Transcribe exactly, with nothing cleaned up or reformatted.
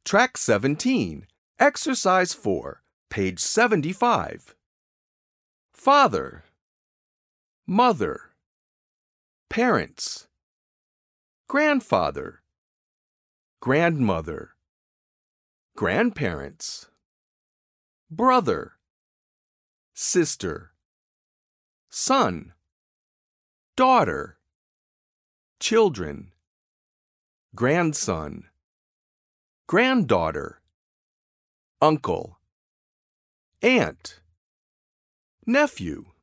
Track seventeen, Exercise four, page seventy-five. Father, mother, parents, grandfather, grandmother, grandparents, brother, sister, son, daughter, children, grandson, granddaughter, uncle, aunt, nephew,